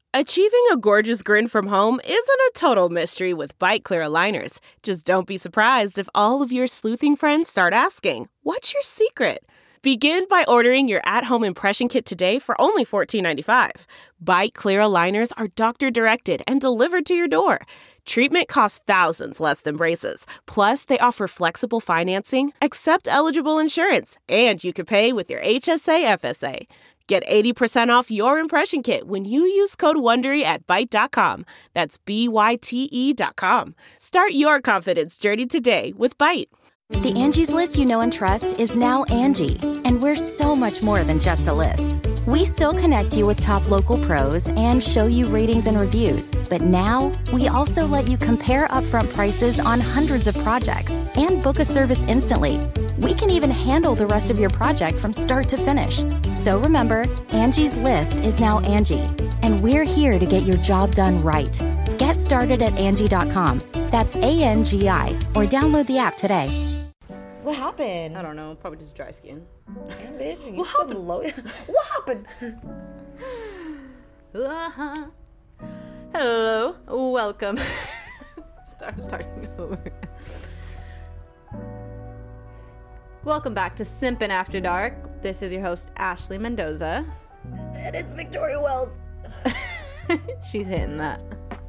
Achieving a gorgeous grin from home isn't a total mystery with Byte Clear aligners. Just don't be surprised if all of your sleuthing friends start asking, "What's your secret?" Begin by ordering your at-home impression kit today for only $14.95. Byte Clear aligners are doctor-directed and delivered to your door. Treatment costs thousands less than braces. Plus, they offer flexible financing, accept eligible insurance, and you can pay with your HSA FSA. Get 80% off your impression kit when you use code WONDERY at Byte.com. That's BYTE.com. Start your confidence journey today with Byte. The Angie's List you know and trust is now Angie, and we're so much more than just a list. We still connect you with top local pros and show you ratings and reviews, but now we also let you compare upfront prices on hundreds of projects and book a service instantly. We can even handle the rest of your project from start to finish. So remember, Angie's List is now Angie, and we're here to get your job done right. Get started at Angie.com. That's ANGI, or download the app today. What happened? I don't know. Probably just dry skin. Damn, bitch. You What some happened? What happened? Hello. Welcome. Starting over. Welcome back to Simpin' After Dark. This is your host, Ashley Mendoza. And it's Victoria Wells. She's hitting that.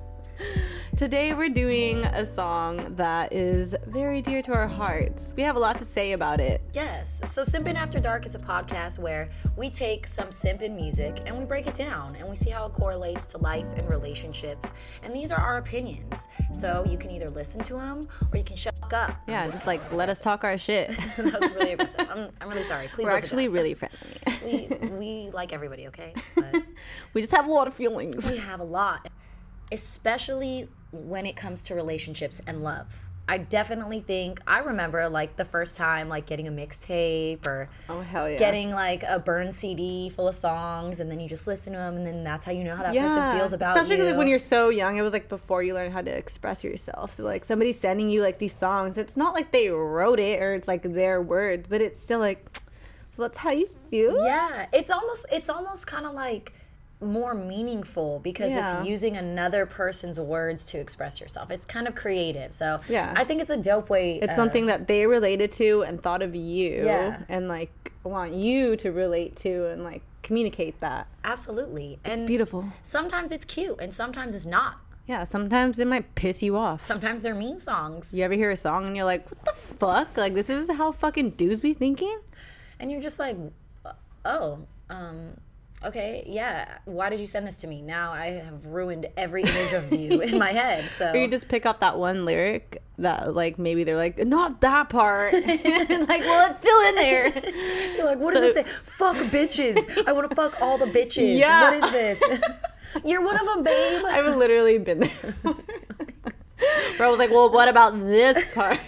Today we're doing a song that is very dear to our hearts. We have a lot to say about it. Yes. So Simpin' After Dark is a podcast where we take some simpin' music and we break it down and we see how it correlates to life and relationships. And these are our opinions. So you can either listen to them or you can shut up. Yeah, just like let us talk our shit. That was really aggressive. I'm really sorry. Please We're listen actually to us. really friendly. We like everybody, okay? But We just have a lot of feelings. we have a lot, especially when it comes to relationships and love. I definitely think, I remember like the first time like getting a mixtape or Oh, hell yeah. getting like a burned CD full of songs, and then you just listen to them, and then that's how you know how that person feels about especially you. like when you're so young. It was like before you learn how to express yourself. So like somebody sending you like these songs, it's not like they wrote it or it's like their words, but it's still like, so that's how you feel. Yeah, it's almost kind of like more meaningful because Yeah. it's using another person's words to express yourself. It's kind of creative. So Yeah. I think it's a dope way. It's something that they related to and thought of you, Yeah. and like want you to relate to and like communicate that. Absolutely. It's And beautiful. sometimes it's cute and sometimes it's not. Yeah, sometimes it might piss you off. Sometimes they're mean songs. You ever hear a song and you're like, what the fuck? Like, this is how fucking dudes be thinking? And you're just like, oh, okay, yeah. Why did you send this to me? Now I have ruined every image of you in my head. So Or you just pick up that one lyric that, like, maybe they're like, not that part. It's like, well, it's still in there. you're like, what does it say? Fuck bitches. I want to fuck all the bitches. Yeah. What is this? You're one of them, babe. I've literally been there. Where I was like, well, what about this part?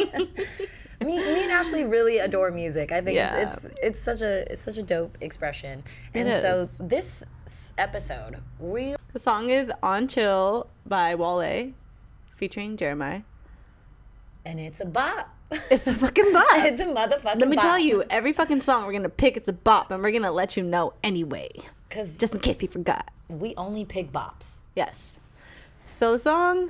Me and Ashley really adore music. I think Yeah. it's such a dope expression. And It so is. this episode, we The song is On Chill by Wale, featuring Jeremiah. and it's a bop. It's a fucking bop. It's a motherfucking Let me bop. tell you, every fucking song we're going to pick, it's a bop, and we're going to let you know anyway. because Just in case you forgot. we only pick bops. Yes. So the song,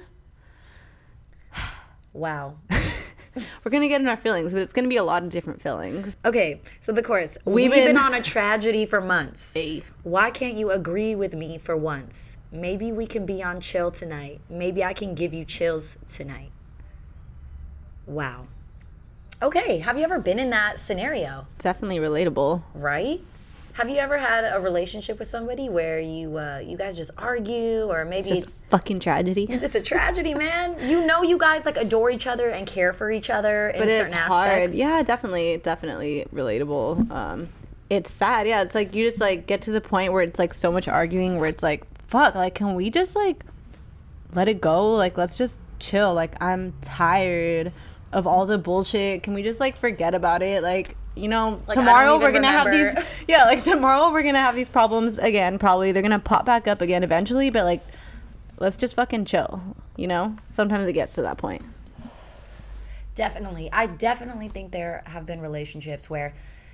Wow. we're going to get in our feelings, but it's going to be a lot of different feelings. Okay, so the chorus. We've We've been been on a tragedy for months. Hey. Why can't you agree with me for once? Maybe we can be on chill tonight. Maybe I can give you chills tonight. Wow. Okay, have you ever been in that scenario? Definitely relatable. Right? Have you ever had a relationship with somebody where you guys just argue, or maybe It's just fucking tragedy. it's a tragedy, man? You know, you guys like adore each other and care for each other in But certain it's hard. aspects. Yeah, definitely relatable. It's sad. Yeah, it's like you just like get to the point where it's like so much arguing where it's like, fuck, like can we just like let it go? Like let's just chill. Like I'm tired of all the bullshit. Can we just like forget about it? Like, you know, Like, I tomorrow don't we're even gonna have remember. these yeah, like tomorrow we're gonna have these problems again. Probably they're gonna pop back up again eventually, but like let's just fucking chill, you know? Sometimes it gets to that point. Definitely. I definitely think there have been relationships where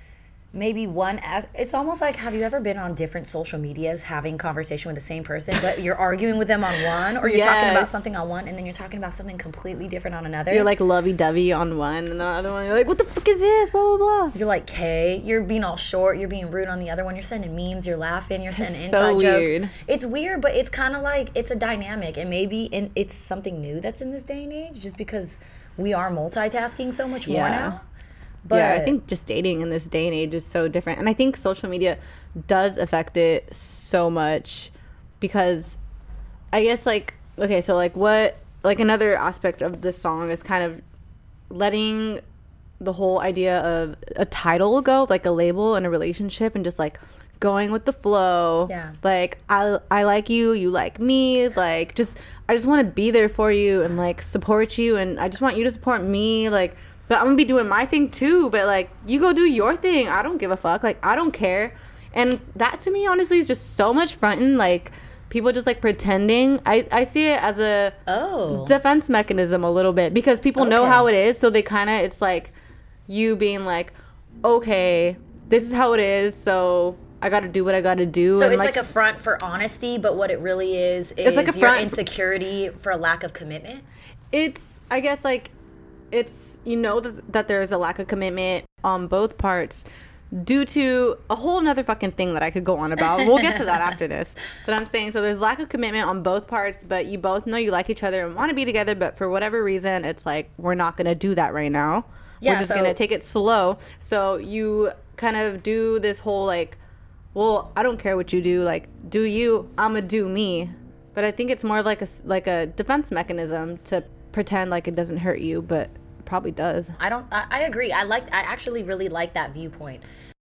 maybe it's almost like, have you ever been on different social medias having conversation with the same person, but you're arguing with them on one, or you're talking about something on one and then you're talking about something completely different on another? You're like lovey-dovey on one, and the other one you're like, what the fuck is this, blah blah blah. You're like, you're being all short, you're being rude on the other one, you're sending memes, you're laughing, you're sending inside jokes. It's weird, but it's kind of like, it's a dynamic, and maybe it's something new that's in this day and age, just because we are multitasking so much more now. But yeah, I think just dating in this day and age is so different. And I think social media does affect it so much, because I guess, like, okay, so, like, what, like, another aspect of this song is kind of letting the whole idea of a title go, like a label in a relationship, and just, like, going with the flow. Yeah. Like, I like you, you like me, like, I just want to be there for you and, like, support you, and I just want you to support me, like, but I'm gonna be doing my thing too, but, like, you go do your thing. I don't give a fuck. Like, I don't care. And that, to me, honestly, is just so much fronting, like, people just, like, pretending. I see it as a defense mechanism a little bit, because people know how it is, so they kind of, it's like you being like, okay, this is how it is, so I gotta do what I gotta do. So, and it's like a front for honesty, but what it really is it's like your insecurity for a lack of commitment? It's, I guess, like, it's, you know, that there's a lack of commitment on both parts due to a whole nother fucking thing that I could go on about. We'll get to that after this. But I'm saying, so there's lack of commitment on both parts, but you both know you like each other and want to be together, but for whatever reason, it's like, we're not going to do that right now. We're just going to take it slow. So you kind of do this whole, like, well, I don't care what you do. Like, do you, I'm going to do me. But I think it's more like a defense mechanism to pretend like it doesn't hurt you, but it probably does. I agree. I actually really like that viewpoint.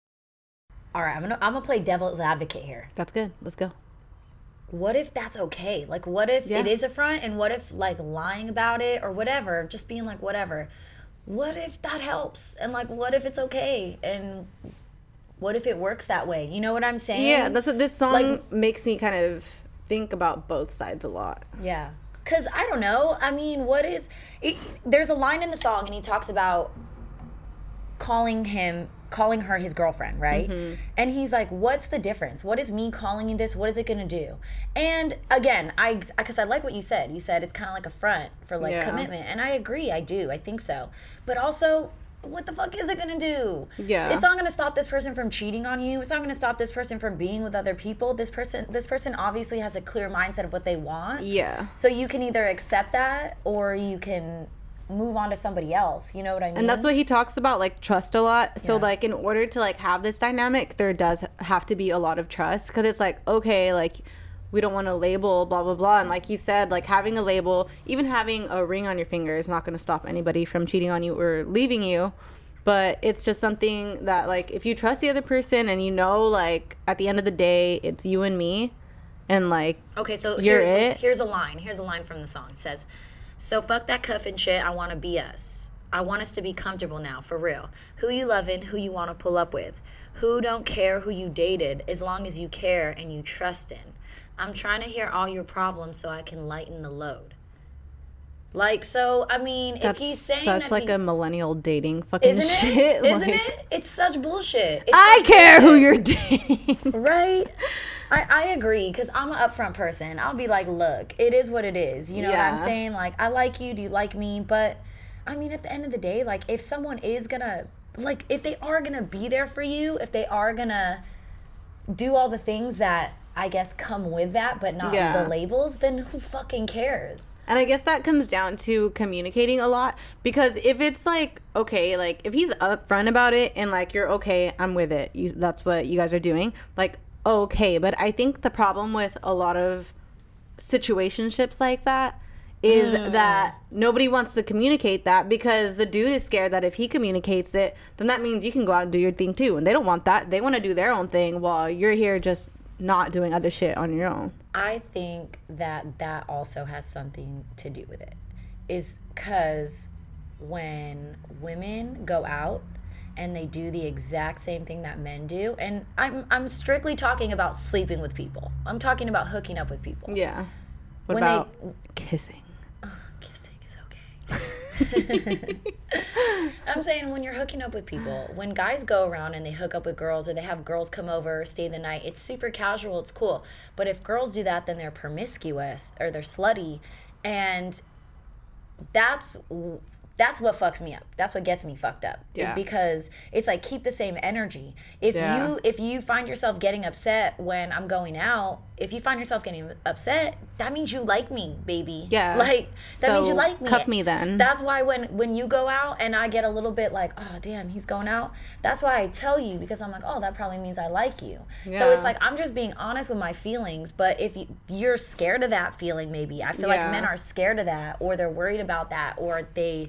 All right, I'm gonna play devil's advocate here. That's good. Let's go. What if that's okay? Like, what if it is a front, and what if, like, lying about it or whatever, just being like, whatever, what if that helps? And, like, what if it's okay? And what if it works that way? You know what I'm saying? Yeah, that's what this song makes me kind of think about both sides a lot. Yeah. Because, I don't know. I mean, there's a line in the song, and he talks about calling her his girlfriend, right? Mm-hmm. And he's like, what's the difference? What is me calling you this? What is it going to do? And, again, because I like what you said. You said it's kind of like a front for, like, commitment. And I agree. I do. I think so. But also, what the fuck is it gonna do? Yeah. It's not gonna stop this person from cheating on you. It's not gonna stop this person from being with other people. This person obviously has a clear mindset of what they want. Yeah. So you can either accept that, or you can move on to somebody else. You know what I mean? And that's what he talks about, like, trust a lot. So, like, in order to, like, have this dynamic, there does have to be a lot of trust, because it's like, okay, like, we don't want to label, blah, blah, blah. And like you said, like, having a label, even having a ring on your finger is not going to stop anybody from cheating on you or leaving you. But it's just something that, like, if you trust the other person and you know, like, at the end of the day, it's you and me, and, like, okay, so here's a line. Here's a line from the song. It says, so fuck that cuffing shit. I want to be us. I want us to be comfortable now, for real. Who you loving, who you want to pull up with. Who don't care who you dated, as long as you care and you trust in. I'm trying to hear all your problems so I can lighten the load. Like, so, I mean, if he's saying such that like a millennial dating fucking shit. Isn't it? It's such bullshit. I care who you're dating. Right? I agree, because I'm an upfront person. I'll be like, look, it is what it is. You know what I'm saying? Like, I like you. Do you like me? But, I mean, at the end of the day, like, if someone is going to, like, if they are going to be there for you, if they are going to do all the things that I guess come with that, but not the labels, then who fucking cares? And I guess that comes down to communicating a lot, because if it's like, okay, like, if he's upfront about it and, like, you're okay, I'm with it, that's what you guys are doing, like, okay. But I think the problem with a lot of situationships like that is that nobody wants to communicate that, because the dude is scared that if he communicates it, then that means you can go out and do your thing too, and they don't want that. They want to do their own thing while you're here just not doing other shit on your own. I think that also has something to do with it, is because when women go out and they do the exact same thing that men do, and I'm strictly talking about sleeping with people. I'm talking about hooking up with people. Yeah. What about kissing? Kissing is okay. I'm saying when you're hooking up with people, when guys go around and they hook up with girls or they have girls come over, stay the night, it's super casual, it's cool. But if girls do that, then they're promiscuous or they're slutty. And that's what fucks me up. That's what gets me fucked up. Yeah. Is because it's like, keep the same energy. If you find yourself getting upset when I'm going out, if you find yourself getting upset, that means you like me, baby. Yeah. Like, that means you like me. Cuff me then. That's why when you go out and I get a little bit like, oh, damn, he's going out, that's why I tell you, because I'm like, oh, that probably means I like you. Yeah. So it's like, I'm just being honest with my feelings, but if you're scared of that feeling, maybe. I feel like men are scared of that, or they're worried about that, or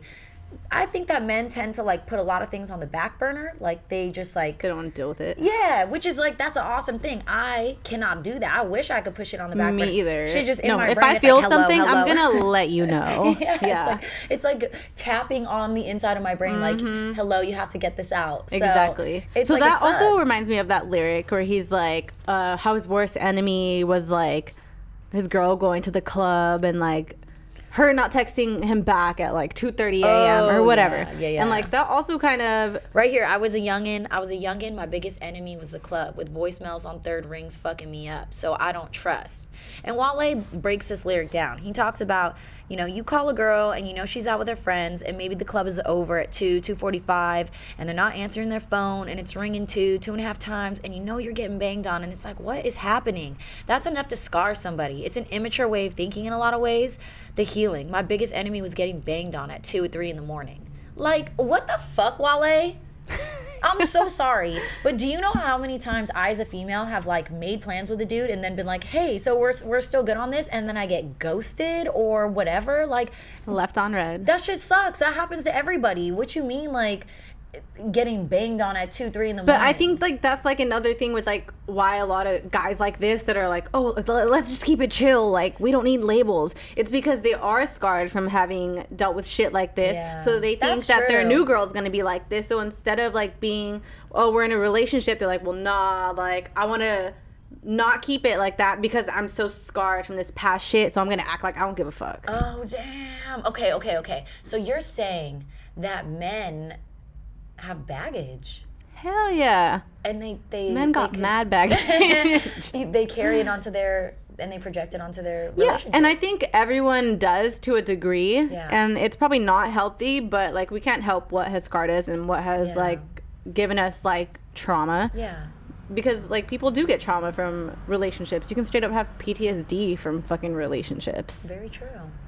I think that men tend to like put a lot of things on the back burner. Like they just like, they don't want to deal with it. Yeah, which is like, that's an awesome thing. I cannot do that. I wish I could push it on the back burner. Me either. Shit just in my if brain. I feel like, hello, something, hello. I'm gonna let you know. Yeah. It's like tapping on the inside of my brain, like, hello, you have to get this out. So exactly. So like, that also reminds me of that lyric where he's like, how his worst enemy was like his girl going to the club and like her not texting him back at like 2:30 a.m. or whatever. Yeah. And like that also kind of... Right here, I was a youngin'. My biggest enemy was the club with voicemails on third rings fucking me up. So I don't trust. And Wale breaks this lyric down. He talks about, you call a girl and she's out with her friends and maybe the club is over at 2:45 and they're not answering their phone and it's ringing 2.5 times and you're getting banged on and it's like, what is happening? That's enough to scar somebody. It's an immature way of thinking in a lot of ways. The healing. My biggest enemy was getting banged on at 2 or 3 in the morning. Like, what the fuck, Wale? I'm so sorry, but do you know how many times I, as a female, have like made plans with a dude and then been like, hey, so we're still good on this, and then I get ghosted or whatever, like left on red. That shit sucks. That happens to everybody. What you mean, like getting banged on at 2-3 in the morning? But I think like that's like another thing with like why a lot of guys like this that are like, oh, let's just keep it chill, like we don't need labels. It's because they are scarred from having dealt with shit like this, so they think that their new girl's gonna be like this. So instead of like being, oh, we're in a relationship, they're like, well, nah, like I want to not keep it like that because I'm so scarred from this past shit, so I'm gonna act like I don't give a fuck. Oh damn. Okay. So you're saying that men have baggage. Hell yeah. And they men got mad baggage. They carry it onto and they project it onto their relationships. Yeah, and I think everyone does to a degree. Yeah. And it's probably not healthy, but like we can't help what has scarred us and what has like given us like trauma. Yeah. Because like people do get trauma from relationships. You can straight up have PTSD from fucking relationships. Very true.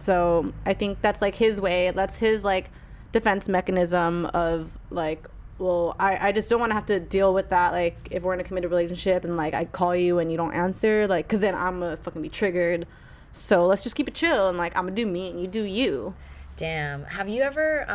So I think that's like his way. That's his like defense mechanism of like, well, I just don't want to have to deal with that, like if we're in a committed relationship and like I call you and you don't answer, like because then I'm gonna fucking be triggered. So let's just keep it chill and like I'm gonna do me and you do you. Damn. Have you ever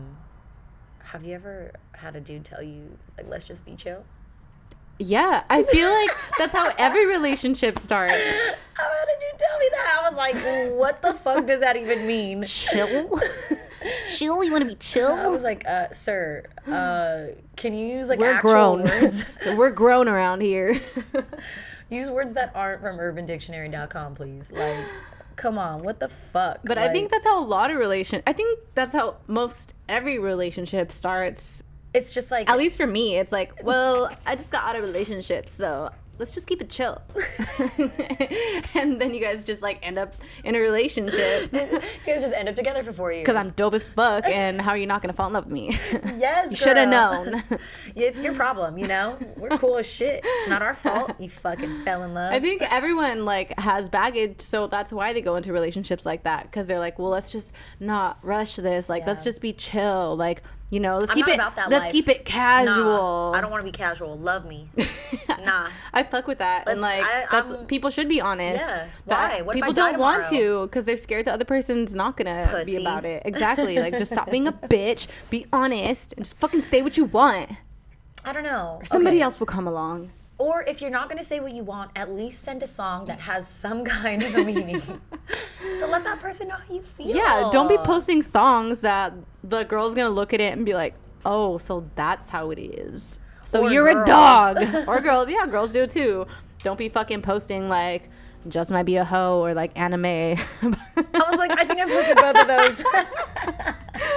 had a dude tell you like, let's just be chill? Yeah, I feel like that's how every relationship starts. How did you tell me that? I was like, what the fuck does that even mean? Chill? Chill? You want to be chill? I was like, sir, can you use like We're actual grown. words? We're grown around here. Use words that aren't from urbandictionary.com, please. Like, come on, what the fuck? But like, I think that's how a lot of I think that's how most every relationship starts. It's just like, at least for me, it's like, well, I just got out of relationships, so let's just keep it chill. And then you guys just like end up in a relationship. You guys just end up together for 4 years. Because I'm dope as fuck, and how are you not going to fall in love with me? Yes, you should have known. Yeah, it's your problem, We're cool as shit. It's not our fault. You fucking fell in love. I think everyone like has baggage, so that's why they go into relationships like that. Because they're like, well, let's just not rush this. Like, let's just be chill. Like, let's keep it casual. Nah, I don't want to be casual. Love me. Nah. I fuck with that. And like, people should be honest. Yeah. Why? What people if I die don't tomorrow? Want to because they're scared the other person's not gonna be about it. Exactly. Like, just stop being a bitch. Be honest and just fucking say what you want. I don't know. Or somebody else will come along. Or if you're not going to say what you want, at least send a song that has some kind of a meaning. So let that person know how you feel. Yeah, don't be posting songs that the girl's going to look at it and be like, oh, so that's how it is. So or you're girls. A dog. Or girls. Yeah, girls do it too. Don't be fucking posting like, just might be a hoe or like anime. I was like, I think I posted both of those.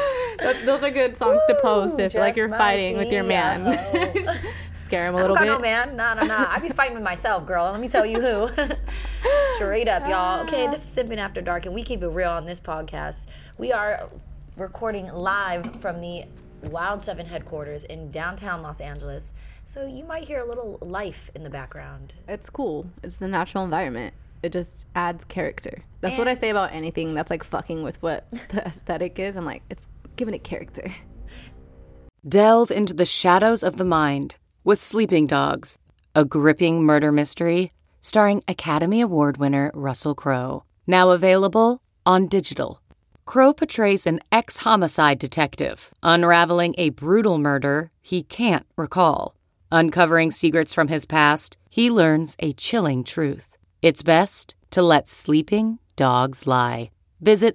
Those are good songs to post if like just you're might fighting with your be man. a Scare him a I don't little got bit. no man. Nah. I be fighting with myself, girl. Let me tell you who. Straight up, y'all. Okay, this is Simping After Dark, and we keep it real on this podcast. We are recording live from the Wild 7 headquarters in downtown Los Angeles. So you might hear a little life in the background. It's cool. It's the natural environment. It just adds character. That's what I say about anything that's like fucking with what the aesthetic is. I'm like, it's giving it character. Delve into the shadows of the mind with Sleeping Dogs, a gripping murder mystery starring Academy Award winner Russell Crowe. Now available on digital. Crowe portrays an ex-homicide detective unraveling a brutal murder he can't recall. Uncovering secrets from his past, he learns a chilling truth. It's best to let sleeping dogs lie. Visit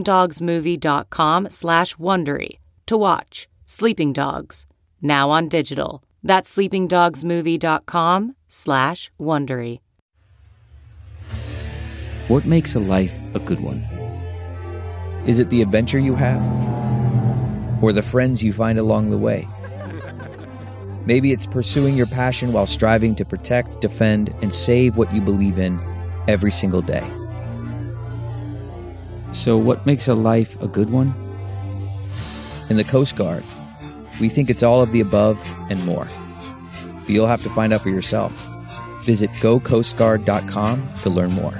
sleepingdogsmovie.com/Wondery to watch Sleeping Dogs, now on digital. That's sleepingdogsmovie.com/Wondery. What makes a life a good one? Is it the adventure you have? Or the friends you find along the way? Maybe it's pursuing your passion while striving to protect, defend, and save what you believe in every single day. So what makes a life a good one? In the Coast Guard, we think it's all of the above and more. But you'll have to find out for yourself. Visit gocoastguard.com to learn more.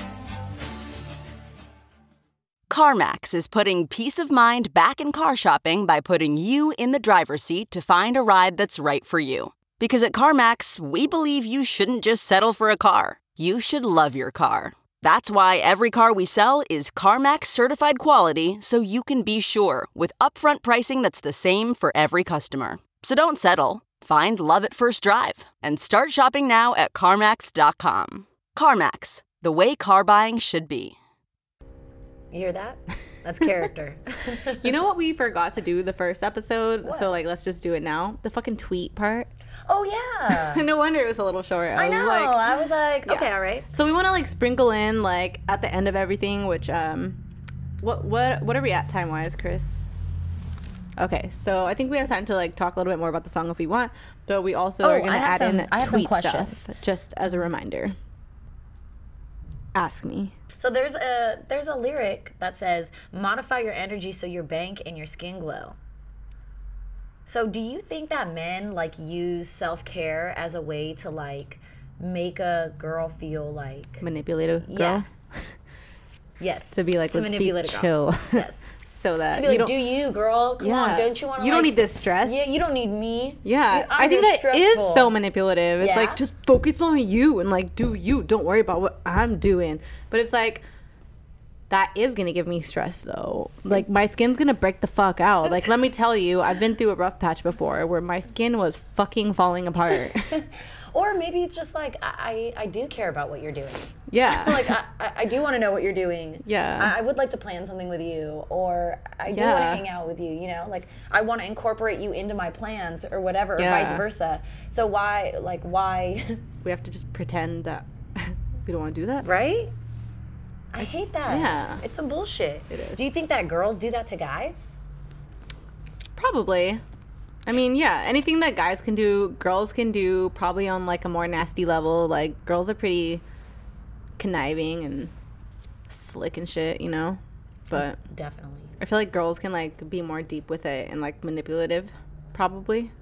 CarMax is putting peace of mind back in car shopping by putting you in the driver's seat to find a ride that's right for you. Because at CarMax, we believe you shouldn't just settle for a car. You should love your car. That's why every car we sell is CarMax certified quality, so you can be sure with upfront pricing that's the same for every customer. So don't settle. Find love at first drive and start shopping now at CarMax.com. CarMax, the way car buying should be. You hear that? That's character. You know what we forgot to do the first episode? What? So like, let's just do it now. The fucking tweet part. Oh, yeah. No wonder it was a little short. I know. I was like, okay, all right. So we want to like sprinkle in like at the end of everything, which what are we at time wise, Chris? Okay, so I think we have time to like talk a little bit more about the song if we want, but we also are going to add in tweet stuff just as a reminder. Ask me. So there's a lyric that says, modify your energy so your bank and your skin glow. So do you think that men like use self-care as a way to like make a girl feel like manipulative girl? Yeah. Yes. To be like, let's be chill. Yes. So that to be like, do you, girl? Come on, don't you want to? You don't need this stress. Yeah, you don't need me. Yeah, I think that is so manipulative. It's like, just focus on you and like do you. Don't worry about what I'm doing. But it's like, that is gonna give me stress though. Like my skin's gonna break the fuck out. Like let me tell you, I've been through a rough patch before where my skin was fucking falling apart. Or maybe it's just like I do care about what you're doing. Yeah. Like I do want to know what you're doing. Yeah. I would like to plan something with you, or I do want to hang out with you. You know, like I want to incorporate you into my plans or whatever, or vice versa. So why? We have to just pretend that we don't want to do that, right? I hate that. Yeah. It's some bullshit. It is. Do you think that girls do that to guys? Probably. I mean, yeah, anything that guys can do, girls can do, probably on like a more nasty level. Like girls are pretty conniving and slick and shit, you know? But definitely. I feel like girls can like be more deep with it and like manipulative, probably.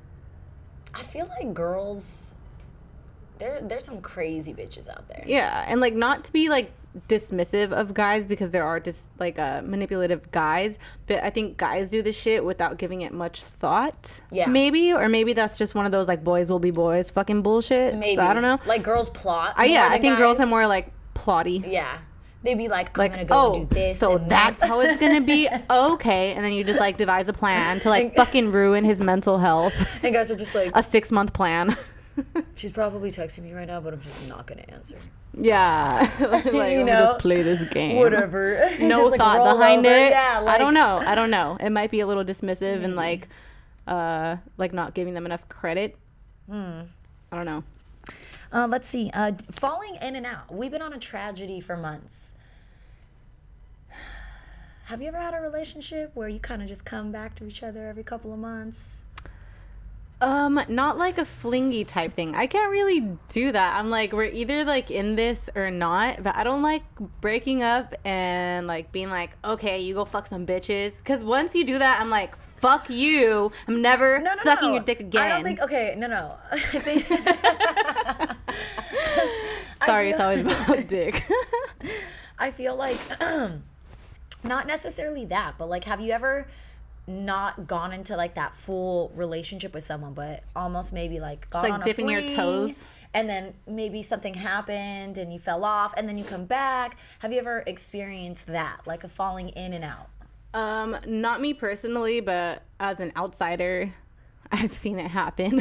I feel like girls, there's some crazy bitches out there. Yeah, and like not to be like dismissive of guys because there are just like manipulative guys, but I think guys do this shit without giving it much thought. Yeah, maybe that's just one of those like boys will be boys fucking bullshit. Maybe. So, I don't know. Like girls plot. I think girls are more like plotty. Yeah. They'd be like, I'm gonna go and do this. So and that's how it's gonna be. Okay, and then you just like devise a plan to like fucking ruin his mental health. And guys are just like a 6-month plan. She's probably texting me right now, but I'm just not gonna answer. Yeah, like, you know, just play this game. Whatever. No just, thought like, behind it. Yeah, like, I don't know. It might be a little dismissive and like not giving them enough credit. I don't know. Let's see. Falling in and out. We've been on a tragedy for months. have you ever had a relationship where you kind of just come back to each other every couple of months? Not like a flingy type thing. I can't really do that. I'm like, we're either like in this or not, but I don't like breaking up and like being like, okay, you go fuck some bitches. Because once you do that, I'm like, fuck you. I'm never sucking your dick again. I don't think, okay, no. I think Sorry, it's always about dick. I feel like, not necessarily that, but like, have you ever not gone into like that full relationship with someone, but almost maybe like gone on dipping a your fling, toes, and then maybe something happened and you fell off and then you come back? Have you ever experienced that, like a falling in and out? Not me personally, but as an outsider, I've seen it happen.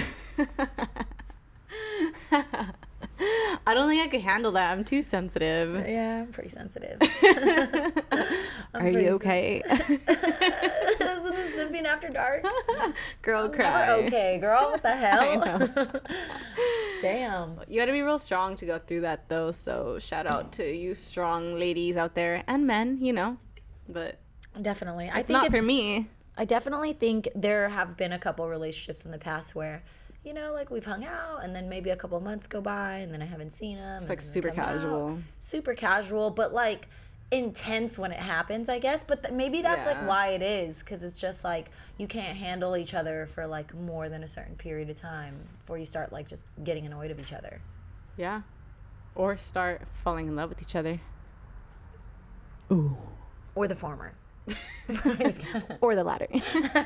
I don't think I could handle that. I'm too sensitive. Yeah, I'm pretty sensitive. Are you okay? Isn't this Simping After Dark? Girl, I'm cry. never okay, girl. What the hell? I know. Damn. You gotta be real strong to go through that, though. So shout out to you strong ladies out there and men, you know. But Definitely. it's not for me. I definitely think there have been a couple relationships in the past where, you know, like we've hung out and then maybe a couple months go by and then I haven't seen them. It's like super casual. Super casual, but like intense when it happens, I guess. But maybe that's like why it is, because it's just like you can't handle each other for like more than a certain period of time before you start like just getting annoyed of each other. Yeah. Or start falling in love with each other. Ooh. Or the former. Or the latter.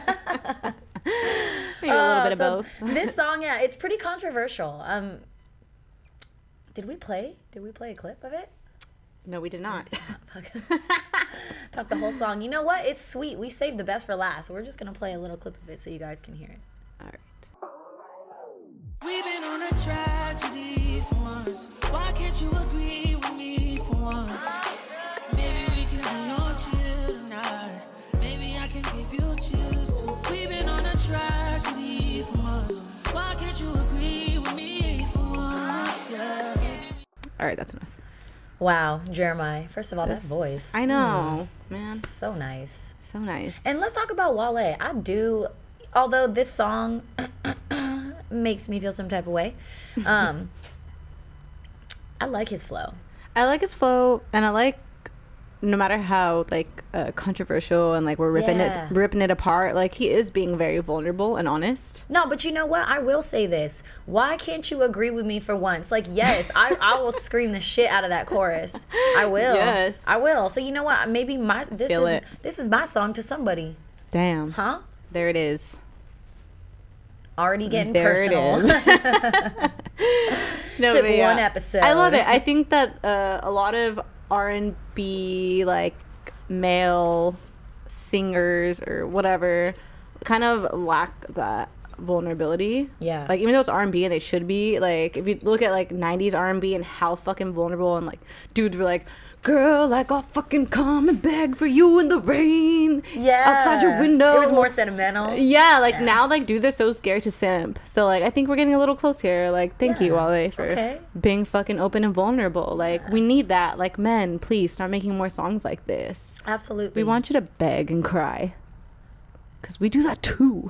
Maybe a little bit of both. This song, yeah, it's pretty controversial. Did we play a clip of it? No, we did not. Talk the whole song. You know what? It's sweet. We saved the best for last. We're just gonna play a little clip of it so you guys can hear it. All right. We've been on a tragedy for months. Why can't you agree with me for once? Maybe we can be on chill tonight. Maybe I can give you chills too. We've been on a tragedy for months. Why can't you agree with me for once? Yeah. All right, that's enough. Wow, Jeremiah. First of all, that voice. I know, man. So nice. So nice. And let's talk about Wale. I do, although this song makes me feel some type of way, I like his flow. I like his flow, and I like, no matter how like controversial and like we're ripping it apart, like he is being very vulnerable and honest. No, but you know what? I will say this. Why can't you agree with me for once? Like, yes, I will scream the shit out of that chorus. I will. Yes. I will. So you know what? Maybe this is my song to somebody. Damn. Huh? There it is. Already getting There personal. it is. Took one episode. I love it. I think that a lot of R&B like male singers or whatever kind of lack that vulnerability. Yeah. Like even though it's R&B and they should be, like if you look at like 90s R&B and how fucking vulnerable, and like dudes were like, girl, like I'll fucking come and beg for you in the rain. Yeah. Outside your window. It was more sentimental. Yeah, like now like dudes are so scared to simp. So like I think we're getting a little close here. Like thank you, Wale, for being fucking open and vulnerable. Like we need that. Like men, please start making more songs like this. Absolutely. We want you to beg and cry. Cause we do that too.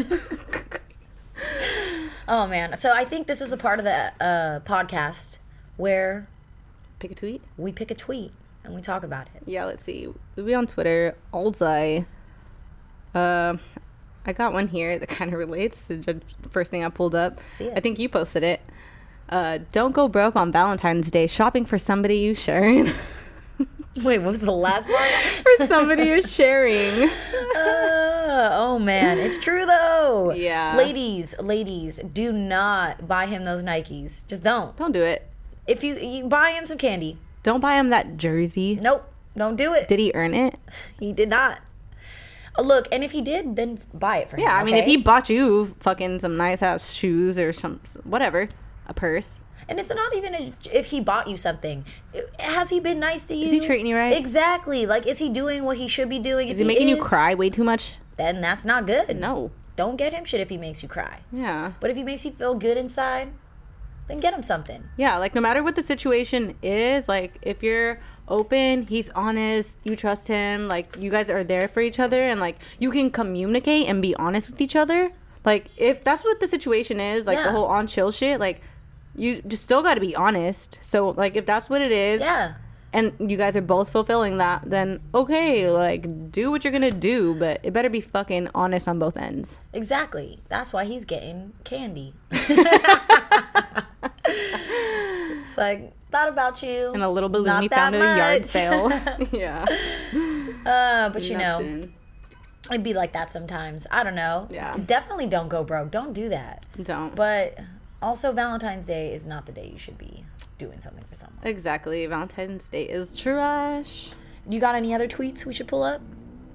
Oh man. So I think this is the part of the podcast where Pick a tweet? we pick a tweet and we talk about it. Yeah, let's see. We'll be on Twitter. Oldzai. I got one here that kind of relates to the first thing I pulled up. See it. I think you posted it. Don't go broke on Valentine's Day shopping for somebody you sharing. Wait, what was the last part? For somebody you're sharing. Oh man, it's true though. Yeah. Ladies, do not buy him those Nikes. Just don't. Don't do it. If you buy him some candy. Don't buy him that jersey. Nope. Don't do it. Did he earn it? He did not. Look, and if he did, then buy it for him. Yeah, I mean, if okay? he bought you fucking some nice ass shoes or some whatever, a purse. And it's not even if he bought you something. Has he been nice to you? Is he treating you right? Exactly. Like, is he doing what he should be doing? Is he making you cry way too much? Then that's not good. No. Don't get him shit if he makes you cry. Yeah. But if he makes you feel good inside, then get him something. Yeah, like no matter what the situation is, like if you're open, he's honest, you trust him, like you guys are there for each other, and like you can communicate and be honest with each other. Like if that's what the situation is, like the whole on chill shit, like you just still got to be honest. So like if that's what it is, and you guys are both fulfilling that, then okay, like do what you're gonna do, but it better be fucking honest on both ends. Exactly. That's why he's getting candy. It's like, thought about you. And a little balloon he found at a yard sale. Yeah. But you know, it'd be like that sometimes. I don't know. Yeah. Definitely don't go broke. Don't do that. Don't. But also, Valentine's Day is not the day you should be doing something for someone. Exactly. Valentine's Day is trash. You got any other tweets we should pull up?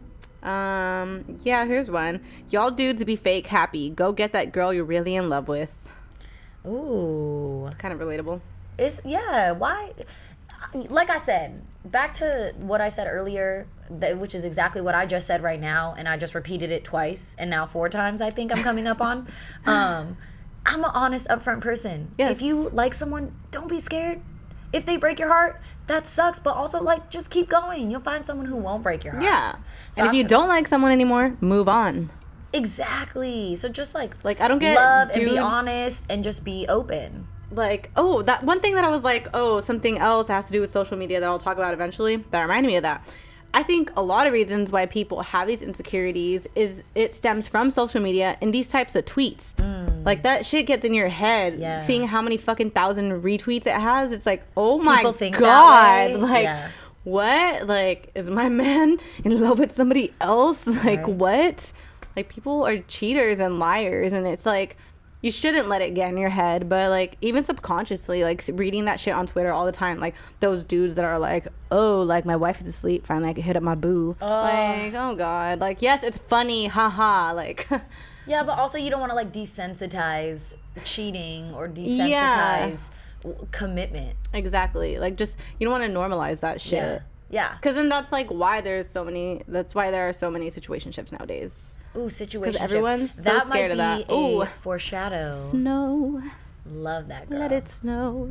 Yeah, here's one. Y'all dudes be fake happy. Go get that girl you're really in love with. Ooh. It's kind of relatable. Why? Like I said, back to what I said earlier, which is exactly what I just said right now, and I just repeated it twice, and now 4 times I think I'm coming up on. I'm an honest, upfront person. Yes. If you like someone, don't be scared. If they break your heart, that sucks, but also, like, just keep going. You'll find someone who won't break your heart. Yeah. So and if you don't like someone anymore, move on. Exactly. So just, like I don't get love dudes, and be honest and just be open. Like, oh, that one thing that I was like, oh, something else has to do with social media that I'll talk about eventually, that reminded me of that. I think a lot of reasons why people have these insecurities is it stems from social media and these types of tweets. Like, that shit gets in your head. Yeah. Seeing how many fucking thousand retweets it has, it's like, oh my People think God. that way. Like, what? Like, is my man in love with somebody else? Like, Right. what? Like, people are cheaters and liars, and it's like, you shouldn't let it get in your head, but like even subconsciously, like reading that shit on Twitter all the time, like those dudes that are like, oh, like my wife is asleep, finally I can hit up my boo. Like, oh God, like yes, it's funny, haha, like. Yeah, but also you don't want to like desensitize cheating or desensitize commitment. Exactly, like just you don't want to normalize that shit. Yeah. Because then that's like why there's so many. That's why there are so many situationships nowadays. Ooh, situationships. Everyone's so that scared of might that. be Ooh, a foreshadow. Snow. Love that girl. Let it snow.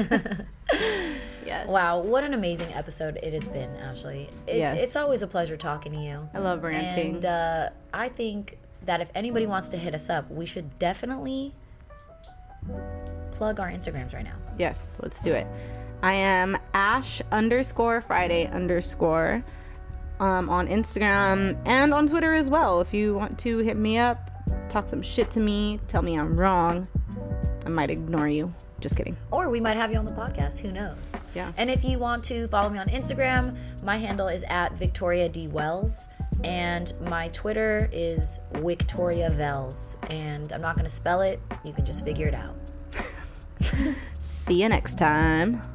Yes. Wow, what an amazing episode it has been, Ashley. It's always a pleasure talking to you. I love ranting. And I think that if anybody wants to hit us up, we should definitely plug our Instagrams right now. Yes, let's do it. I am Ash_Friday_ on Instagram and on Twitter as well. If you want to hit me up, talk some shit to me, tell me I'm wrong, I might ignore you. Just kidding. Or we might have you on the podcast. Who knows? Yeah. And if you want to follow me on Instagram, my handle is @VictoriaDWells. And my Twitter is VictoriaVels. And I'm not going to spell it. You can just figure it out. See you next time.